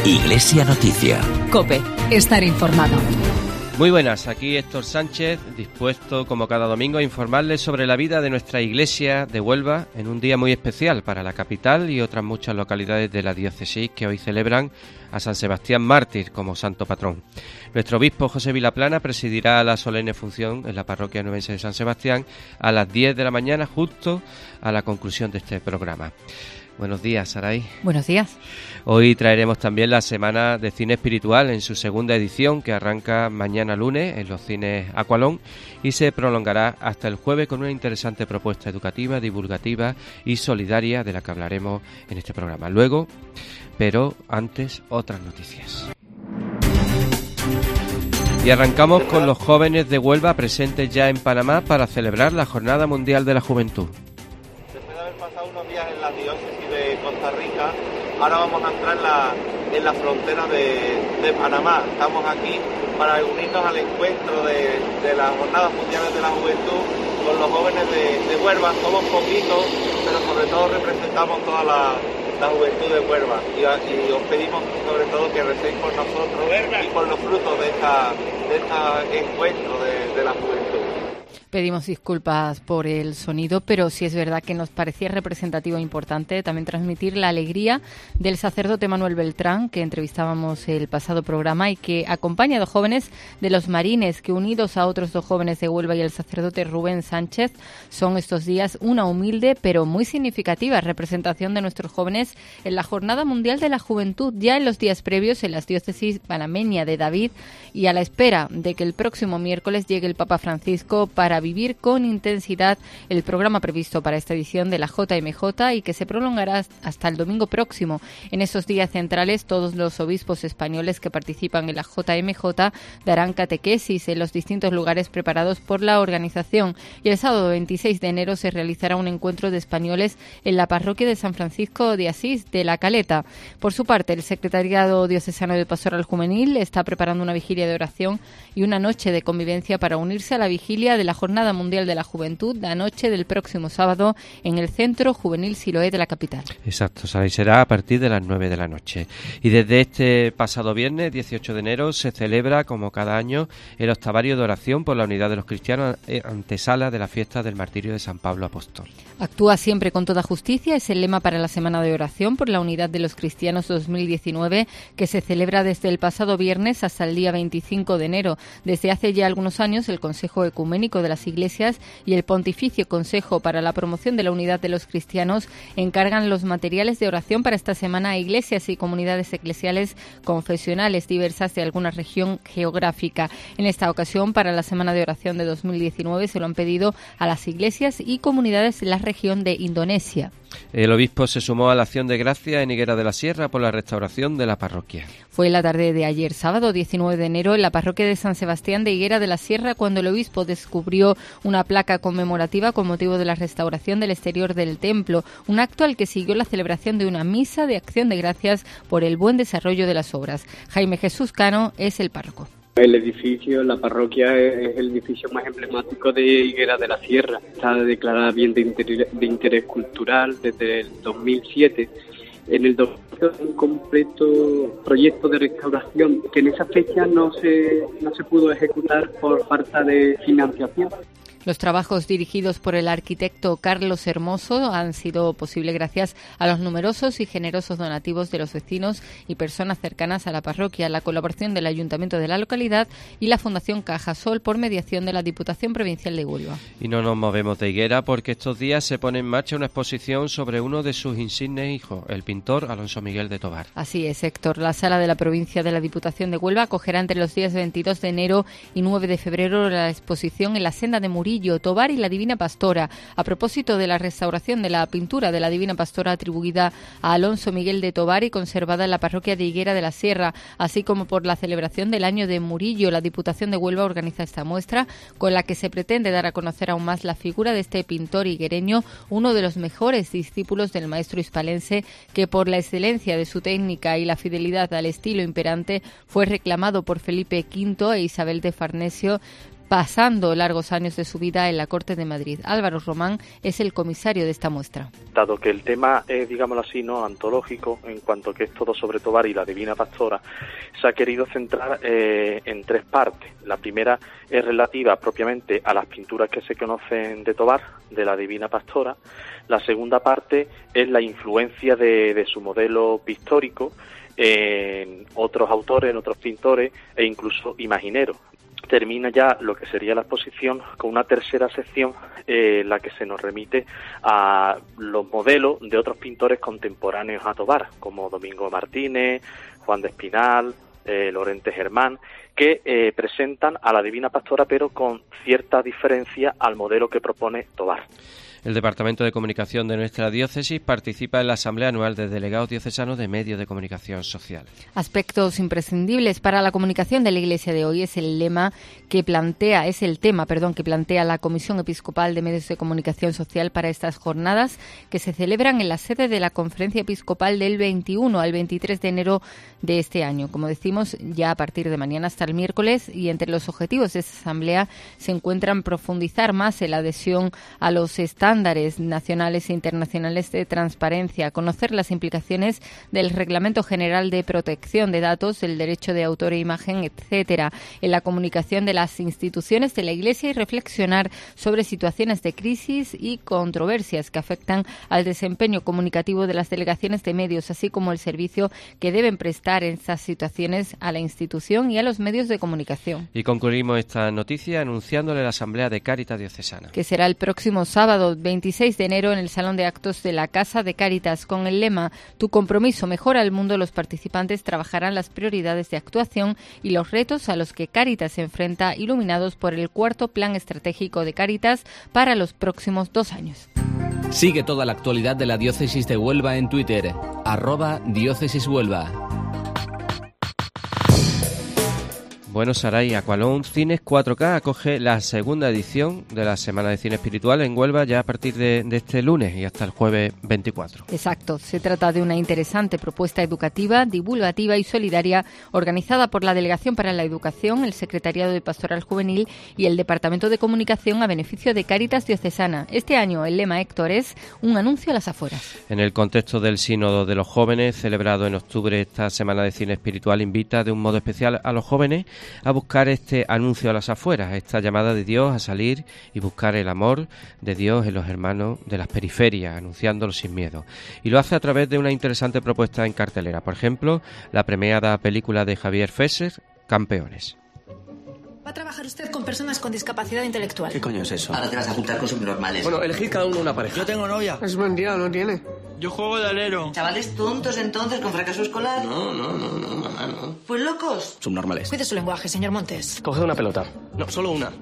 Iglesia Noticia. COPE. Estar informado. Muy buenas, aquí Héctor Sánchez, dispuesto como cada domingo a informarles sobre la vida de nuestra iglesia de Huelva en un día muy especial para la capital y otras muchas localidades de la diócesis que hoy celebran a San Sebastián Mártir como santo patrón. Nuestro obispo José Vilaplana presidirá la solemne función en la parroquia nubense de San Sebastián a las 10 de la mañana, justo a la conclusión de este programa. Buenos días, Saray. Buenos días. Hoy traeremos también la Semana de Cine Espiritual en su segunda edición, que arranca mañana lunes en los cines Aqualón y se prolongará hasta el jueves con una interesante propuesta educativa, divulgativa y solidaria de la que hablaremos en este programa. Luego, pero antes, otras noticias. Y arrancamos con los jóvenes de Huelva presentes ya en Panamá para celebrar la Jornada Mundial de la Juventud. Después de haber pasado unos días en la diócesis de Costa Rica, ahora vamos a entrar en la frontera de Panamá. Estamos aquí para unirnos al encuentro de las Jornadas Mundiales de la Juventud con los jóvenes de Huelva. Somos poquitos, pero sobre todo representamos toda la juventud de Huelva. Y os pedimos sobre todo que recéis por nosotros y por los frutos de este encuentro de la juventud. Pedimos disculpas por el sonido, pero sí es verdad que nos parecía representativo e importante también transmitir la alegría del sacerdote Manuel Beltrán, que entrevistábamos el pasado programa y que acompaña a dos jóvenes de los Marines, que unidos a otros dos jóvenes de Huelva y el sacerdote Rubén Sánchez, son estos días una humilde pero muy significativa representación de nuestros jóvenes en la Jornada Mundial de la Juventud, ya en los días previos en las diócesis panameña de David y a la espera de que el próximo miércoles llegue el Papa Francisco para vivir con intensidad el programa previsto para esta edición de la JMJ y que se prolongará hasta el domingo próximo. En esos días centrales, todos los obispos españoles que participan en la JMJ darán catequesis en los distintos lugares preparados por la organización y el sábado 26 de enero se realizará un encuentro de españoles en la parroquia de San Francisco de Asís de La Caleta. Por su parte, el Secretariado Diocesano de Pastoral Juvenil está preparando una vigilia de oración y una noche de convivencia para unirse a la vigilia de la Jornada Mundial de la Juventud la noche del próximo sábado en el Centro Juvenil Siloé de la capital. Exacto, será a partir de las 9 de la noche. Y desde este pasado viernes, 18 de enero, se celebra, como cada año, el octavario de oración por la unidad de los cristianos, antesala de la fiesta del martirio de San Pablo Apóstol. Actúa siempre con toda justicia es el lema para la Semana de Oración por la Unidad de los Cristianos 2019, que se celebra desde el pasado viernes hasta el día 25 de enero. Desde hace ya algunos años, el Consejo Ecuménico de las Iglesias y el Pontificio Consejo para la Promoción de la Unidad de los Cristianos encargan los materiales de oración para esta semana a iglesias y comunidades eclesiales confesionales diversas de alguna región geográfica. En esta ocasión, para la Semana de Oración de 2019, se lo han pedido a las iglesias y comunidades de la región de Indonesia. El obispo se sumó a la acción de gracia en Higuera de la Sierra por la restauración de la parroquia. Fue la tarde de ayer, sábado 19 de enero, en la parroquia de San Sebastián de Higuera de la Sierra, cuando el obispo descubrió una placa conmemorativa con motivo de la restauración del exterior del templo, un acto al que siguió la celebración de una misa de acción de gracias por el buen desarrollo de las obras. Jaime Jesús Cano es el párroco. El edificio, la parroquia, es el edificio más emblemático de Higuera de la Sierra. Está declarada bien de interés cultural desde el 2007. En el 2012 un completo proyecto de restauración que en esa fecha no se pudo ejecutar por falta de financiación. Los trabajos dirigidos por el arquitecto Carlos Hermoso han sido posibles gracias a los numerosos y generosos donativos de los vecinos y personas cercanas a la parroquia, la colaboración del Ayuntamiento de la localidad y la Fundación Cajasol por mediación de la Diputación Provincial de Huelva. Y no nos movemos de Higuera porque estos días se pone en marcha una exposición sobre uno de sus insignes hijos, el pintor Alonso Miguel de Tobar. Así es, Héctor. La sala de la provincia de la Diputación de Huelva acogerá entre los días 22 de enero y 9 de febrero la exposición en la senda de Murillo, Tobar y la Divina Pastora, a propósito de la restauración de la pintura de la Divina Pastora atribuida a Alonso Miguel de Tobar y conservada en la parroquia de Higuera de la Sierra, así como por la celebración del año de Murillo. La Diputación de Huelva organiza esta muestra con la que se pretende dar a conocer aún más la figura de este pintor higuereño, uno de los mejores discípulos del maestro hispalense, que por la excelencia de su técnica y la fidelidad al estilo imperante fue reclamado por Felipe V e Isabel de Farnesio pasando largos años de su vida en la Corte de Madrid. Álvaro Román es el comisario de esta muestra. Dado que el tema es, digámoslo así, no antológico, en cuanto que es todo sobre Tobar y la Divina Pastora, se ha querido centrar en tres partes. La primera es relativa propiamente a las pinturas que se conocen de Tobar, de la Divina Pastora. La segunda parte es la influencia de su modelo pictórico en otros autores, en otros pintores e incluso imagineros. Termina ya lo que sería la exposición con una tercera sección, la que se nos remite a los modelos de otros pintores contemporáneos a Tobar, como Domingo Martínez, Juan de Espinal, Lorente Germán, que presentan a la Divina Pastora, pero con cierta diferencia al modelo que propone Tobar. El Departamento de Comunicación de nuestra diócesis participa en la Asamblea Anual de Delegados Diocesanos de Medios de Comunicación Social. Aspectos imprescindibles para la comunicación de la Iglesia de hoy es el tema que plantea la Comisión Episcopal de Medios de Comunicación Social para estas jornadas que se celebran en la sede de la Conferencia Episcopal del 21 al 23 de enero de este año. Como decimos, ya a partir de mañana hasta el miércoles, y entre los objetivos de esta asamblea se encuentran profundizar más en la adhesión a los estándares nacionales e internacionales de transparencia, conocer las implicaciones del Reglamento General de Protección de Datos, el derecho de autor e imagen, etcétera, en la comunicación de las instituciones de la Iglesia y reflexionar sobre situaciones de crisis y controversias que afectan al desempeño comunicativo de las delegaciones de medios, así como el servicio que deben prestar en estas situaciones a la institución y a los medios de comunicación. Y concluimos esta noticia anunciándole la Asamblea de Cáritas Diocesana, que será el próximo sábado 26 de enero en el Salón de Actos de la Casa de Cáritas, con el lema "Tu compromiso mejora el mundo". Los participantes trabajarán las prioridades de actuación y los retos a los que Cáritas se enfrenta, iluminados por el cuarto Plan Estratégico de Cáritas para los próximos 2 años. Sigue toda la actualidad de la Diócesis de Huelva en Twitter, @diócesishuelva. Bueno, Saray, Aqualón Cines 4K acoge la segunda edición de la Semana de Cine Espiritual en Huelva ya a partir de este lunes y hasta el jueves 24. Exacto, se trata de una interesante propuesta educativa, divulgativa y solidaria organizada por la Delegación para la Educación, el Secretariado de Pastoral Juvenil y el Departamento de Comunicación a beneficio de Cáritas Diocesana. Este año el lema, Héctor, es "Un anuncio a las afueras". En el contexto del Sínodo de los Jóvenes, celebrado en octubre, esta Semana de Cine Espiritual invita de un modo especial a los jóvenes a buscar este anuncio a las afueras, esta llamada de Dios a salir y buscar el amor de Dios en los hermanos de las periferias, anunciándolo sin miedo. Y lo hace a través de una interesante propuesta en cartelera. Por ejemplo, la premiada película de Javier Fesser, Campeones. Va a trabajar usted con personas con discapacidad intelectual. ¿Qué coño es eso? Ahora te vas a juntar con subnormales. Bueno, elegid cada uno una pareja. Yo tengo novia. Es mentira, no tiene. Yo juego de alero. ¿Chavales tontos entonces con fracaso escolar? No, mamá, no. Pues locos. Subnormales. Cuide su lenguaje, señor Montes. Coge una pelota. No, solo una.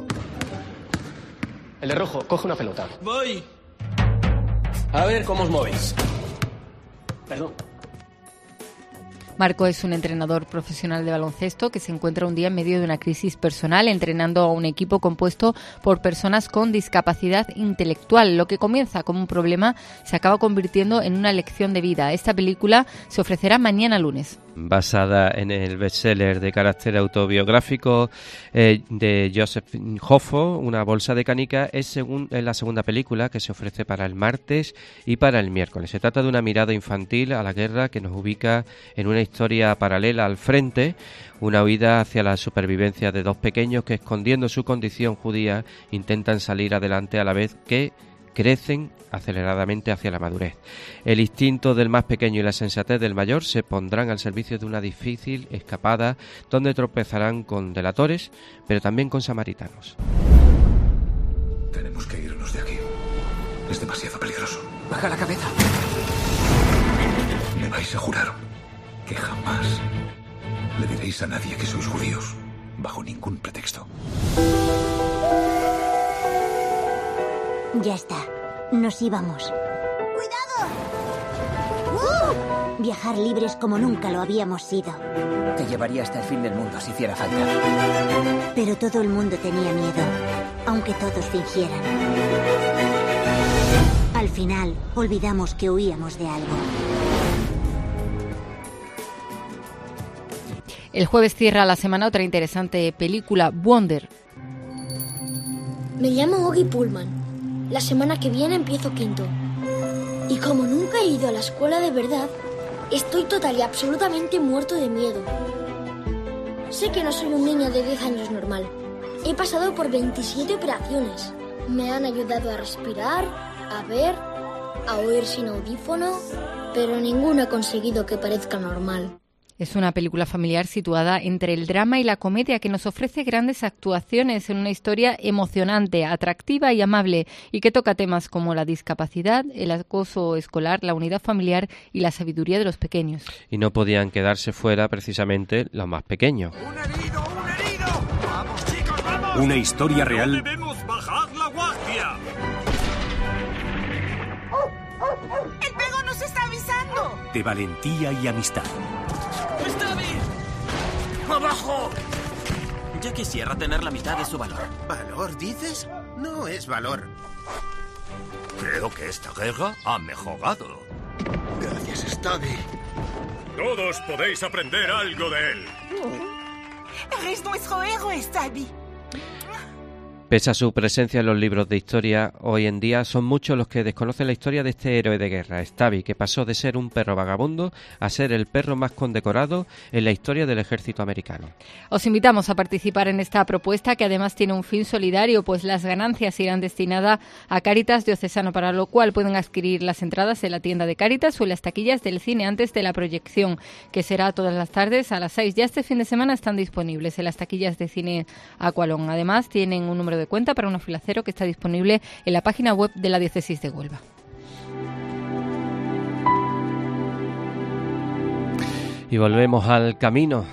El de rojo, coge una pelota. Voy. A ver cómo os movéis. Perdón. Marco es un entrenador profesional de baloncesto que se encuentra un día en medio de una crisis personal entrenando a un equipo compuesto por personas con discapacidad intelectual. Lo que comienza como un problema se acaba convirtiendo en una lección de vida. Esta película se ofrecerá mañana lunes. Basada en el bestseller de carácter autobiográfico de Joseph Hoffo, Una bolsa de canica, es la segunda película que se ofrece para el martes y para el miércoles. Se trata de una mirada infantil a la guerra que nos ubica en una historia paralela al frente, una huida hacia la supervivencia de dos pequeños que, escondiendo su condición judía, intentan salir adelante a la vez que crecen aceleradamente hacia la madurez. El instinto del más pequeño y la sensatez del mayor se pondrán al servicio de una difícil escapada donde tropezarán con delatores, pero también con samaritanos. Tenemos que irnos de aquí. Es demasiado peligroso. Baja la cabeza. Me vais a jurar que jamás le diréis a nadie que sois judíos, bajo ningún pretexto. Ya está. Nos íbamos. ¡Cuidado! Viajar libres como nunca lo habíamos sido. Te llevaría hasta el fin del mundo si hiciera falta. Pero todo el mundo tenía miedo, aunque todos fingieran. Al final, olvidamos que huíamos de algo. El jueves cierra la semana otra interesante película, Wonder. Me llamo Oggy Pullman. La semana que viene empiezo quinto. Y como nunca he ido a la escuela de verdad, estoy total y absolutamente muerto de miedo. Sé que no soy un niño de 10 años normal. He pasado por 27 operaciones. Me han ayudado a respirar, a ver, a oír sin audífono, pero ninguno ha conseguido que parezca normal. Es una película familiar situada entre el drama y la comedia que nos ofrece grandes actuaciones en una historia emocionante, atractiva y amable y que toca temas como la discapacidad, el acoso escolar, la unidad familiar y la sabiduría de los pequeños. Y no podían quedarse fuera precisamente los más pequeños. ¡Un herido! ¡Vamos, chicos, vamos! Una historia real. ¡No debemos bajar la guardia! ¡El pego nos está avisando! De valentía y amistad. ¡Está bien! ¡Abajo! Ya quisiera tener la mitad de su valor. ¿Valor, dices? No es valor. Creo que esta guerra ha mejorado. Gracias, Stabby. Todos podéis aprender algo de él. Eres nuestro héroe, Stabby. Pese a su presencia en los libros de historia, hoy en día son muchos los que desconocen la historia de este héroe de guerra, Stabby, que pasó de ser un perro vagabundo a ser el perro más condecorado en la historia del ejército americano. Os invitamos a participar en esta propuesta, que además tiene un fin solidario, pues las ganancias irán destinadas a Cáritas Diocesano, para lo cual pueden adquirir las entradas en la tienda de Cáritas o en las taquillas del cine antes de la proyección, que será todas las tardes a las 6. Ya este fin de semana están disponibles en las taquillas de cine Aqualón. Además, tienen un número de cuenta para un afilacero que está disponible en la página web de la Diócesis de Huelva. Y volvemos al camino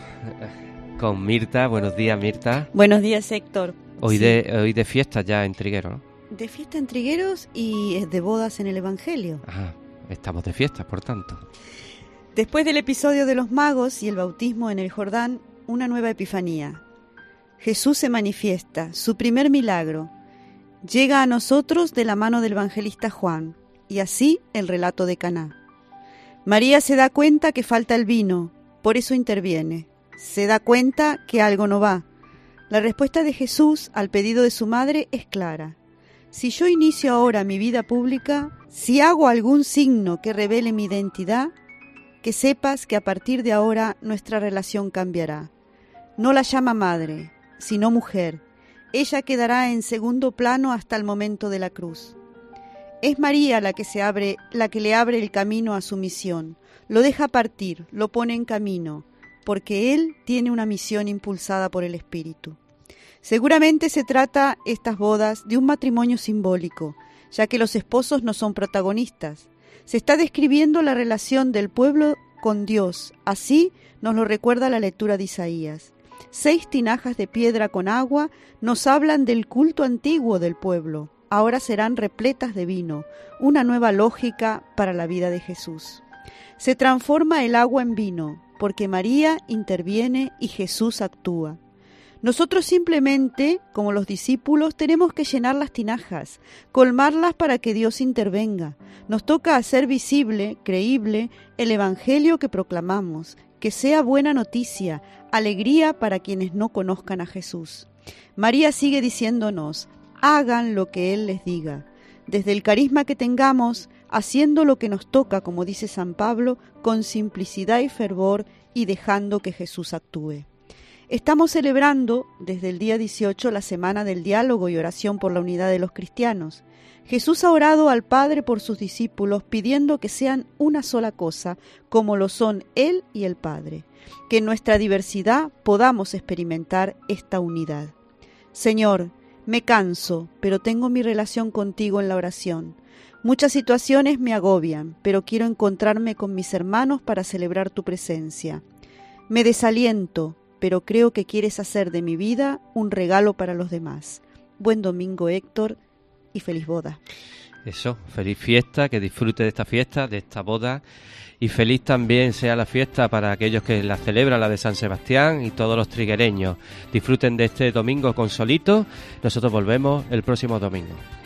con Mirta. Buenos días, Mirta. Buenos días, Héctor. Hoy de fiesta ya en Triguero, ¿no? De fiesta en Trigueros y de bodas en el Evangelio. Ajá, estamos de fiesta, por tanto. Después del episodio de los magos y el bautismo en el Jordán, una nueva epifanía. Jesús se manifiesta, su primer milagro. Llega a nosotros de la mano del evangelista Juan, y así el relato de Caná. María se da cuenta que falta el vino, por eso interviene. Se da cuenta que algo no va. La respuesta de Jesús al pedido de su madre es clara. Si yo inicio ahora mi vida pública, si hago algún signo que revele mi identidad, que sepas que a partir de ahora nuestra relación cambiará. No la llama madre, sino mujer. Ella quedará en segundo plano hasta el momento de la cruz. Es María la que le abre el camino a su misión. Lo deja partir, lo pone en camino, porque él tiene una misión impulsada por el Espíritu. Seguramente se trata, estas bodas, de un matrimonio simbólico, ya que los esposos no son protagonistas. Se está describiendo la relación del pueblo con Dios. Así nos lo recuerda la lectura de Isaías. 6 tinajas de piedra con agua nos hablan del culto antiguo del pueblo. Ahora serán repletas de vino, una nueva lógica para la vida de Jesús. Se transforma el agua en vino, porque María interviene y Jesús actúa. Nosotros simplemente, como los discípulos, tenemos que llenar las tinajas, colmarlas para que Dios intervenga. Nos toca hacer visible, creíble, el evangelio que proclamamos, que sea buena noticia, alegría para quienes no conozcan a Jesús. María sigue diciéndonos, hagan lo que Él les diga. Desde el carisma que tengamos, haciendo lo que nos toca, como dice San Pablo, con simplicidad y fervor y dejando que Jesús actúe. Estamos celebrando desde el día 18 la Semana del Diálogo y Oración por la Unidad de los Cristianos. Jesús ha orado al Padre por sus discípulos pidiendo que sean una sola cosa, como lo son Él y el Padre. Que en nuestra diversidad podamos experimentar esta unidad. Señor, me canso, pero tengo mi relación contigo en la oración. Muchas situaciones me agobian, pero quiero encontrarme con mis hermanos para celebrar tu presencia. Me desaliento, pero creo que quieres hacer de mi vida un regalo para los demás. Buen domingo, Héctor, y feliz boda. Eso, feliz fiesta, que disfrute de esta fiesta, de esta boda, y feliz también sea la fiesta para aquellos que la celebran, la de San Sebastián, y todos los triguereños. Disfruten de este domingo con Solito. Nosotros volvemos el próximo domingo.